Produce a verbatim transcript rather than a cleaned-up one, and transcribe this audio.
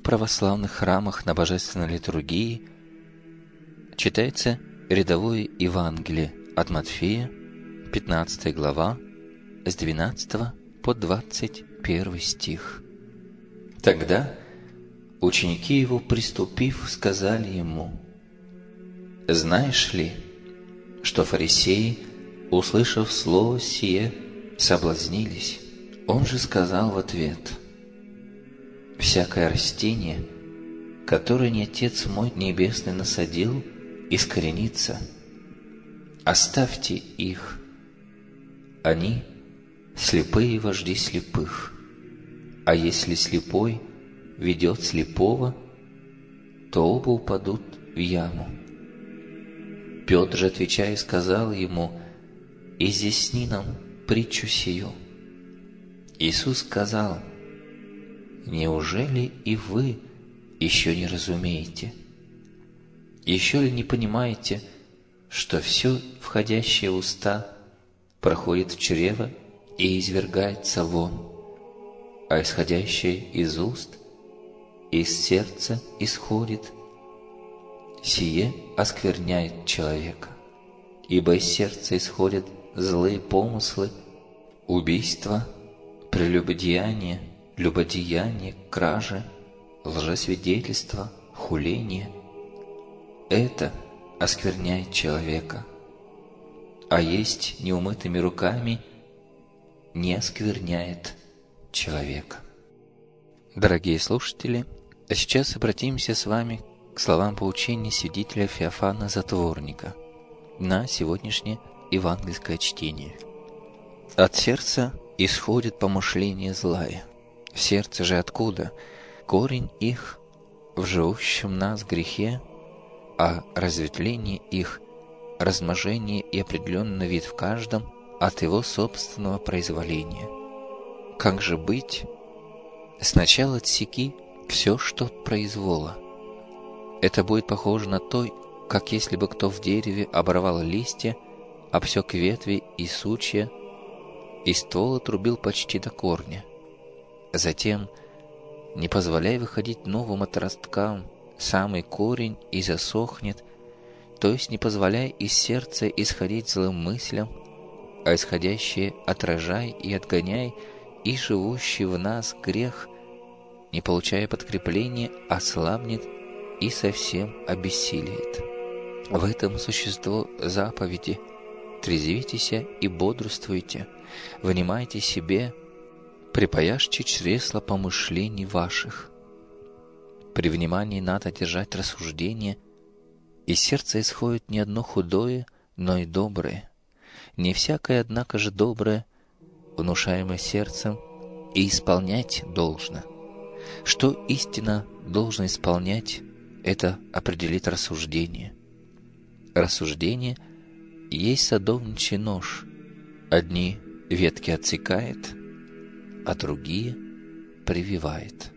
православных храмах на божественной литургии читается рядовое Евангелие от Матфея, пятнадцатая глава, с двенадцатого по двадцать первый стих. Тогда ученики его, приступив, сказали ему: «Знаешь ли, что фарисеи, услышав слово сие, соблазнились?» Он же сказал в ответ: «Всякое растение, которое не Отец мой Небесный насадил, искоренится. Оставьте их. Они — слепые вожди слепых. А если слепой ведет слепого, то оба упадут в яму». Петр же, отвечая, сказал ему: «Изъясни нам притчу сию». Иисус сказал: «Неужели и вы еще не разумеете? Еще ли не понимаете, что все, входящее в уста, проходит в чрево и извергается вон, а исходящее из уст, из сердца исходит, сие оскверняет человека? Ибо из сердца исходят злые помыслы, убийства, прелюбодеяние, любодеяние, кражи, лжесвидетельство, хуление. Это оскверняет человека. А есть неумытыми руками не оскверняет человека». Дорогие слушатели, а сейчас обратимся с вами к словам поучения святителя Феофана Затворника на сегодняшнее евангельское чтение. «От сердца исходит помышление злая. В сердце же откуда? Корень их в живущем нас грехе, а разветвление их, размножение и определенный вид в каждом от его собственного произволения. Как же быть? Сначала отсеки все, что от произвола. Это будет похоже на то, как если бы кто в дереве оборвал листья, обсек ветви и сучья, и ствол отрубил почти до корня. Затем, не позволяй выходить новым отросткам, самый корень и засохнет, то есть не позволяй из сердца исходить злым мыслям, а исходящие отражай и отгоняй, и живущий в нас грех, не получая подкрепления, ослабнет и совсем обессилеет. В этом существо заповеди: трезвитесь и бодрствуйте, внимайте себе, припаяшьте чресла помышлений ваших». При внимании надо держать рассуждение, из сердца исходит не одно худое, но и доброе. Не всякое, однако же, доброе, внушаемое сердцем, и исполнять должно. Что истинно должно исполнять, это определит рассуждение. Рассуждение есть садовничий нож. Одни ветки отсекает, а другие прививает.